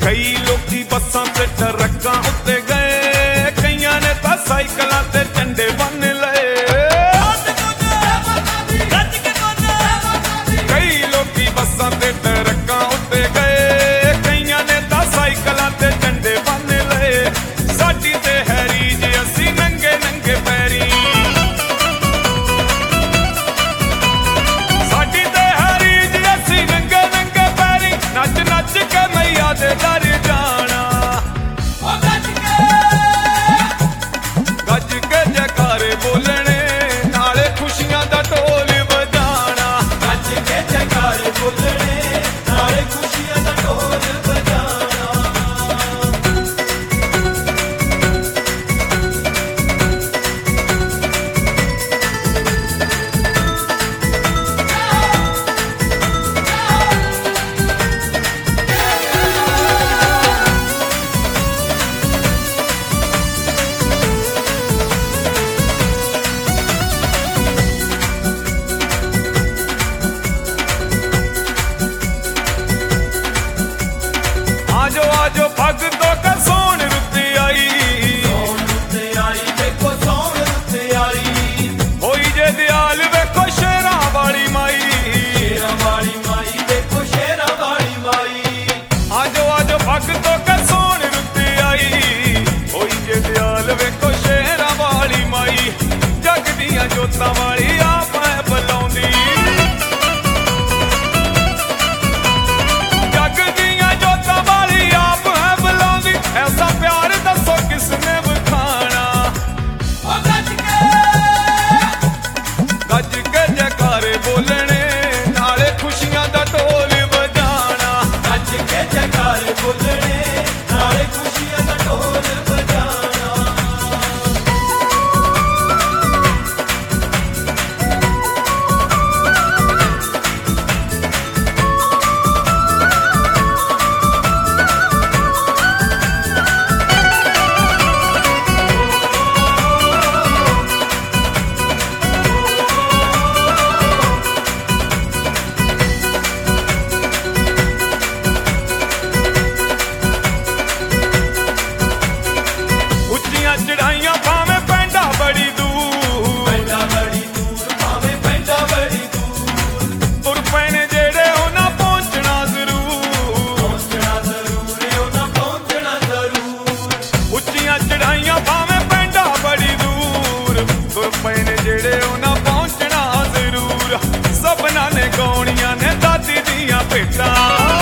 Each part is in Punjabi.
ਕਈ ਲੋਕੀ ਬੱਸਾਂ ਤੇ ਟਰੱਕਾਂ ਉੱਤੇ ਗਏ, ਕਈਆਂ ਨੇ ਤਾਂ ਸਾਈਕਲਾਂ ਤੇ ਝੰਡੇ ਬੰਨ ਲਏ। ਕਈ ਲੋਕੀ ਬੱਸਾਂ ਤੇ ਟਰੱਕਾਂ ਉੱਤੇ ਗਏ, ਕਈਆਂ ਨੇ ਤਾਂ ਸਾਈਕਲਾਂ ਤੇ ਝੰਡੇ ਬੰਨ ਲਏ। ਸਾਡੀ ਤੇ ਹੈ ਰੀਝ ਅਸੀਂ ਨੰਗੇ ਨੰਗੇ ਪੈਰੀ, ਸਾਡੀ ਤੇ ਹੈ ਰੀਝ ਅਸੀਂ ਨੰਗੇ ਨੰਗੇ ਪੈਰੀ, ਨੱਚ ਨੱਚ ਕੇ ਮਈਆ ਦੇ ਦਰ ਜਾਣਾ। ਗੱਜ ਕੇ ਜੈਕਾਰੇ ਬੋਲਣੇ ਨਾਲੇ ਖੁਸ਼ੀਆਂ ਦਾ ਢੋਲ ਵਜਾਣਾ। ਗੱਜ ਕੇ ਜੈਕਾਰੇ ਬੋਲਣੇ ਨਾਲੇ ਖੁਸ਼ੀਆਂ ਦਾ ਢੋਲ ਵਜਾਣਾ। आजो आजो भगतों का सोन रुत आई, ਸੌਣ ਰੁੱਤ ਆਈ ਵੇਖੋ ਸੌਣ ਰੁੱਤ ਆਈ। होई जे दयाल वेखो शेरां वाली माई। ਸ਼ੇਰਾਂ ਵਾਲੀ ਮਾਈ ਵੇਖੋ ਸ਼ੇਰਾਂ ਵਾਲੀ ਮਾਈ। आजो आजो भगतों का सोन रुत आई, होई जे दयाल वेखो शेरां वाली माई। जग दियां जोतां वाली आप है बुलाउंदी, जग दियां जोतां वाली आप है बुलाउंदी। ऐसा प्यार दसो किसने विखाना। ਉਹ ਗੱਜ ਗੱਜ ਕੇ ਜੈਕਾਰੇ ਬੋਲਣੇ ਨਾਲੇ ਖੁਸ਼ੀਆਂ ਦਾ ਢੋਲ ਵਜਾਣਾ। ਗੱਜ ਕੇ ਜੈਕਾਰੇ ਬੋਲਣੇ ਨਾਲੇ ਖੁਸ਼ੀਆਂ ਦਾ ਢੋਲ ਵਜਾਣਾ। ਉੱਚੀਆਂ ਚੜਾਈਆਂ ਭਾਵੇਂ ਪੈਂਡਾ ਬੜੀ ਦੂਰ, ਪੈਂਡਾ ਬੜੀ ਦੂਰ ਭਾਵੇਂ ਪੈਂਡਾ ਬੜੀ ਦੂਰ। ਤੁਰ ਪੈਣੇ ਜਿਹੜੇ ਉਹਨਾਂ ਪਹੁੰਚਣਾ ਜ਼ਰੂਰ। ਪਹੁੰਚਣਾ ਜ਼ਰੂਰ ਉਹਨਾਂ ਪਹੁੰਚਣਾ ਜ਼ਰੂਰ। ਉੱਚੀਆਂ ਚੜਾਈਆਂ ਭਾਵੇਂ ਪੈਂਡਾ ਬੜੀ ਦੂਰ, ਤੁਰ ਪੈਣੇ ਜਿਹੜੇ ਉਹਨਾਂ ਪਹੁੰਚਣਾ ਜ਼ਰੂਰ। ਸਭਨਾਂ ਨੇ ਗਾਉਣੀਆਂ ਨੇ ਦਾਦੀ ਦੀਆਂ ਭੇਟਾਂ,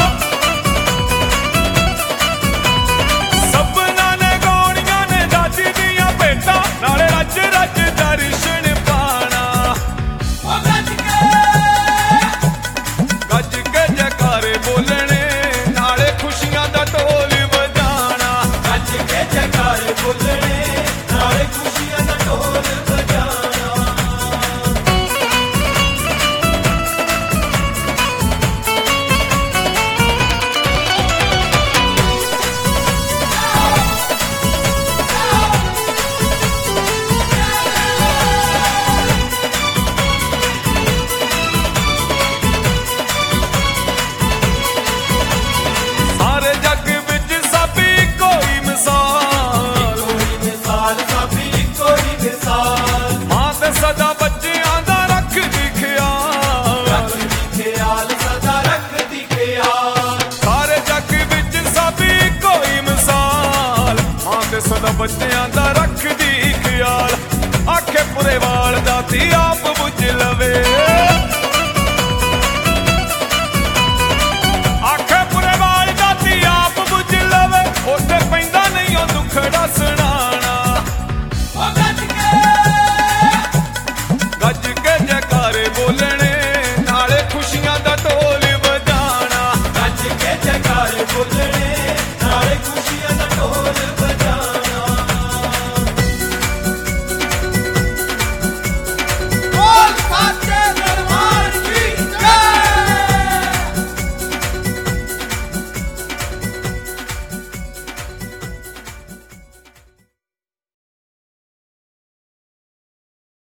ਸਭਨਾਂ ਨੇ ਗਾਉਣੀਆਂ ਨੇ ਦਾਦੀ ਦੀਆਂ ਭੇਟਾਂ। ਨਾਲੇ ਰੱਜ ਰੱਜ ਦਰਸ਼ਨ ਪਾਣਾ। ਉਹ ਗੱਜ ਕੇ ਜੈਕਾਰੇ ਬੋਲਣੇ ਨਾਲੇ ਖੁਸ਼ੀਆਂ ਦਾ ਢੋਲ ਵਜਾਣਾ। ਗੱਜ ਕੇ ਜੈਕਾਰੇ ਬੋਲਣੇ ਨਾਲੇ ਖੁਸ਼ੀਆਂ ਦਾ ਢੋਲ ਵਜਾਣਾ। ਸਾਰੇ ਜੱਗ ਵਿੱਚ ਸਭ ਇੱਕੋ ਹੀ ਮਿਸਾਲ, ਕੋਈ ਮਿਸਾਲ ਸਾਬੀ ਕੋਈ ਮਿਸਾਲ। ਮਾਂ ਤੇ ਸਦਾ ਬੱਚਿਆਂ ਦਾ ਰੱਖਦੀ ਖਿਆਲ। ਰੱਖਦੀ ਖਿਆਲ ਸਦਾ ਰੱਖਦੀ ਖਿਆਲ। ਸਾਰੇ ਜੱਗ ਵਿੱਚ ਸਭ ਇੱਕੋ ਹੀ ਮਿਸਾਲ, ਮਾਂ ਤੇ ਸਦਾ ਬੱਚਿਆਂ ਦਾ ਰੱਖਦੀ ਖਿਆਲ। ਆਖੇ ਪੁਰੇ ਵਾਲ ਦਾ ਤੀ ਆਪ ਬੁੱਝ ਲਵੇ।